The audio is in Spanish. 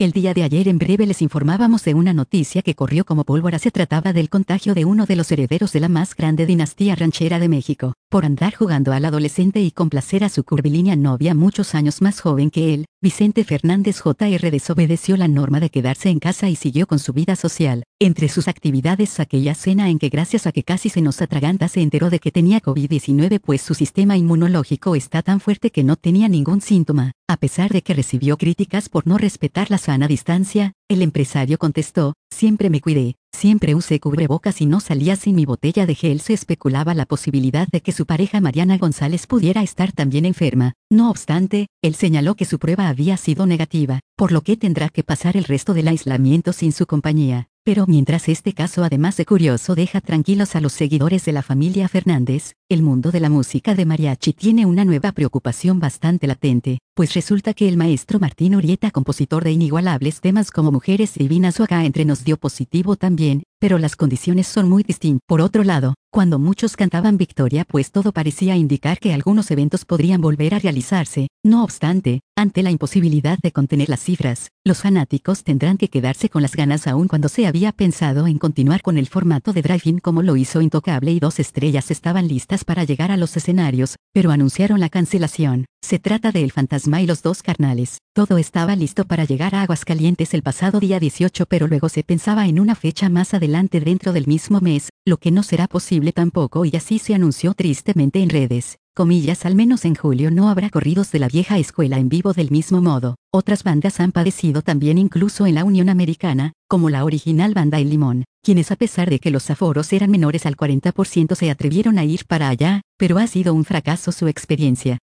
El día de ayer en breve les informábamos de una noticia que corrió como pólvora. Se trataba del contagio de uno de los herederos de la más grande dinastía ranchera de México, por andar jugando al adolescente y complacer a su curvilínea novia muchos años más joven que él. Vicente Fernández Jr. desobedeció la norma de quedarse en casa y siguió con su vida social. Entre sus actividades aquella cena en que gracias a que casi se nos atraganta se enteró de que tenía COVID-19, pues su sistema inmunológico está tan fuerte que no tenía ningún síntoma. A pesar de que recibió críticas por no respetar la sana distancia, el empresario contestó: siempre me cuidé, siempre usé cubrebocas y no salía sin mi botella de gel. Se especulaba la posibilidad de que su pareja Mariana González pudiera estar también enferma. No obstante, él señaló que su prueba había sido negativa, por lo que tendrá que pasar el resto del aislamiento sin su compañía. Pero mientras este caso, además de curioso, deja tranquilos a los seguidores de la familia Fernández, el mundo de la música de mariachi tiene una nueva preocupación bastante latente, pues resulta que el maestro Martín Urrieta, compositor de inigualables temas como Mujeres Divinas o Acá Entre Nos, dio positivo también, pero las condiciones son muy distintas. Por otro lado, cuando muchos cantaban victoria, pues todo parecía indicar que algunos eventos podrían volver a realizarse. No obstante, ante la imposibilidad de contener las cifras, los fanáticos tendrán que quedarse con las ganas, aun cuando se había pensado en continuar con el formato de drive-in como lo hizo Intocable, y Dos Estrellas estaban listas para llegar a los escenarios, pero anunciaron la cancelación. Se trata de El Fantasma y Los Dos Carnales. Todo estaba listo para llegar a Aguascalientes el pasado día 18, pero luego se pensaba en una fecha más adelante dentro del mismo mes, lo que no será posible tampoco, y así se anunció tristemente en redes. Comillas, al menos en julio no habrá corridos de la vieja escuela en vivo del mismo modo. Otras bandas han padecido también, incluso en la Unión Americana, como la original banda El Limón, quienes a pesar de que los aforos eran menores al 40% se atrevieron a ir para allá, pero ha sido un fracaso su experiencia.